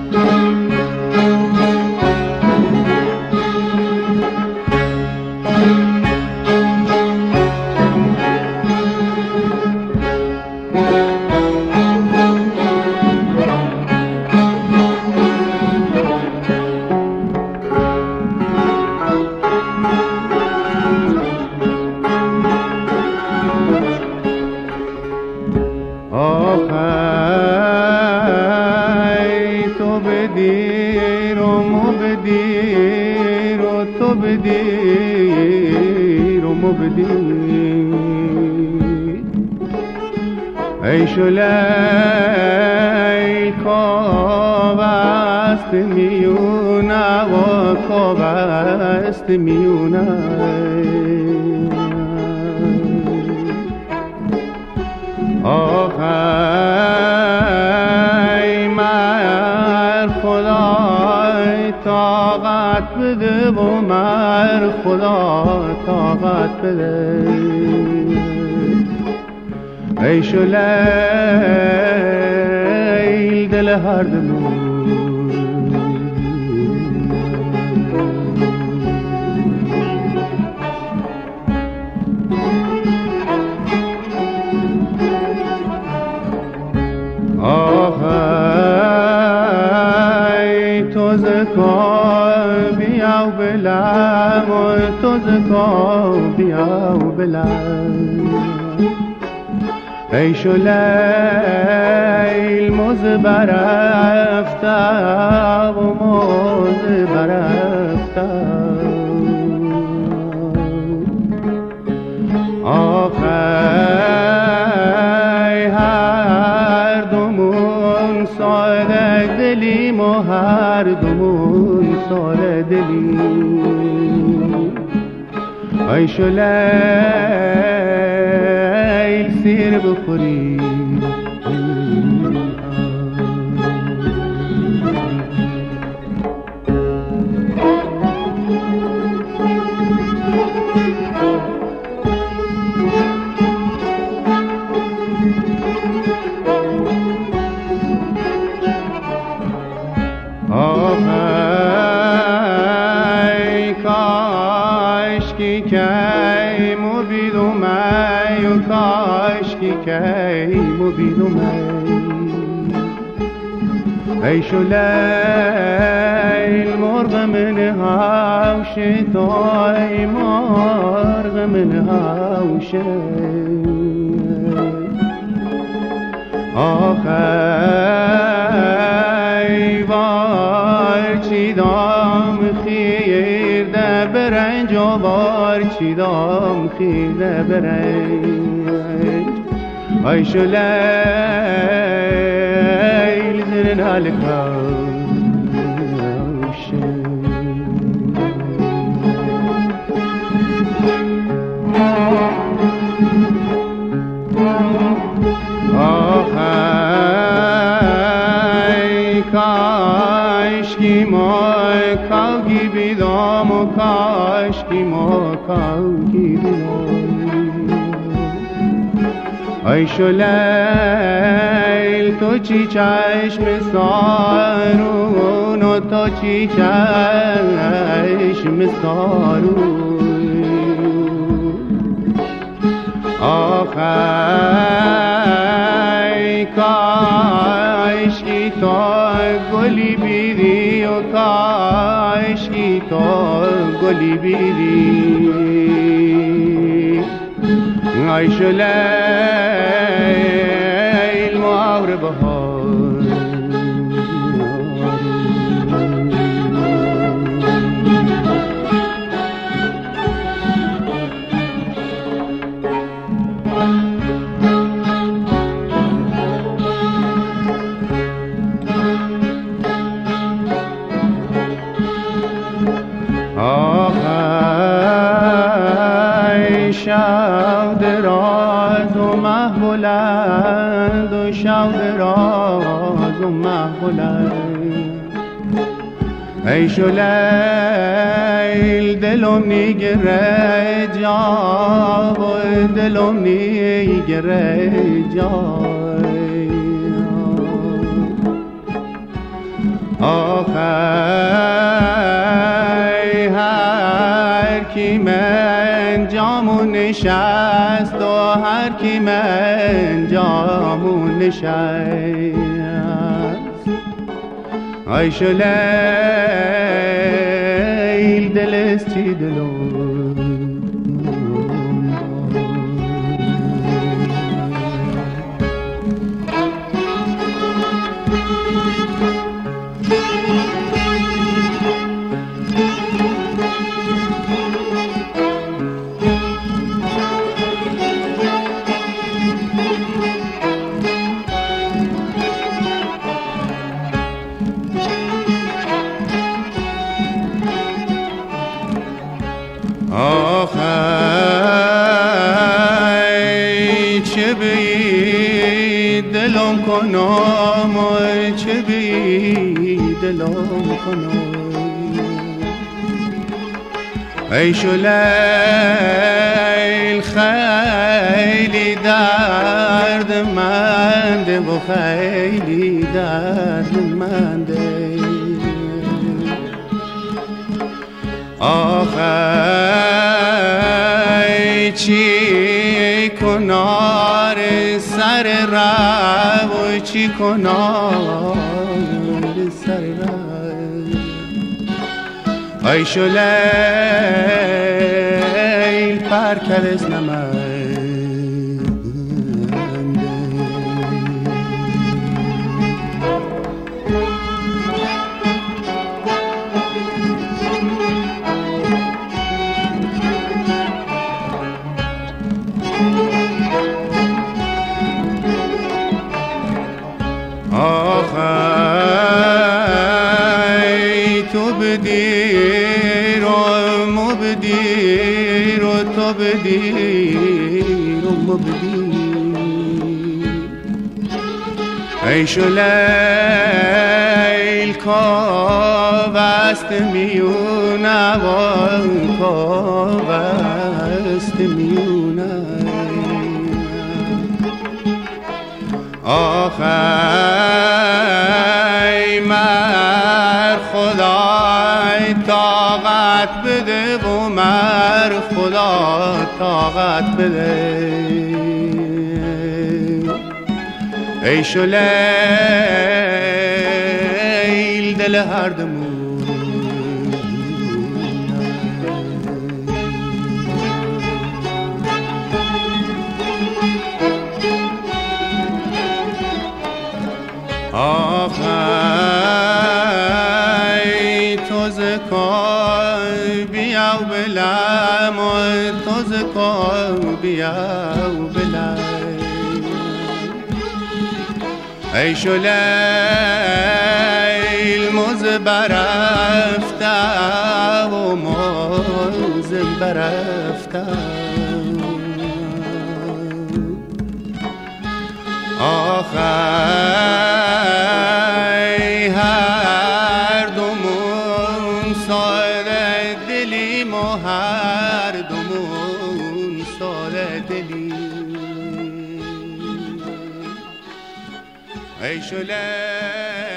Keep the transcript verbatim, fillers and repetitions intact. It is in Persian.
بدیر و مو بدیر و تو بدیر و مو بدیر عیش و لیل خواب است میونه و خواب است میونه آخی مر خدای طاقت بده و مر خدا طاقت بده عیش و لیل دل هر دلو آخی تو زکا بیاو بلم تو زکا بیاو بلم عیش و لیل موز برفته و موز برفته آخی هر دومون ساده دلیم و هر دومون ساده دلیم عیش و لیل سیر بخوری آخی کاشکی کی مبیدم ای و کاشکی کی مبیدم ای عیش و لیل مرغ من هاوش توی مرغ من هاوش آخی وار چی دام خیرده برنج و وار چی دام خیرده برنج عیش و لیل زرن هلکاوشه آخی کاشکی مای کاوگی بیدام و کاشکی ما کاوگی بیدام عیش و لیل تو چی چشم سارون و تو چی چشم سارون آخی کاشکی تو گلی بیری و کاشکی تو گلی بیری عیش و لیل مهر بهار آخی شب دراز و مه بلند و شب دراز و مه بلند عیش و لیل دلم نیگره جا و دلم نیگره جا آخی هر کی من جامو نشست و هر کی من جامو نشست ای شلیل دلست چی دلو آخی چه بی دلم کنم چه بی دلم کنم ای شلیل خیلی دردمنده و خیلی دردمنده آخی چی کنار سر رو چی کنار سر رو ای شلیل پرکرز نمنده آخی تو بدیر و مبدیر و تو بدیر و مبدیر ای شلیل کاوست میونه و کاوست میونه آخی مر خدای طاقت بده و مر خدا طاقت بده ای شلیل دل هر دمون آخی تو زکای بیا و بلم تو زکای بیا و بلم ای شلیل موز برفته و موز برفته آخی هر دومون ساده دلیم و هر دومون ساده دلیم ای شلیل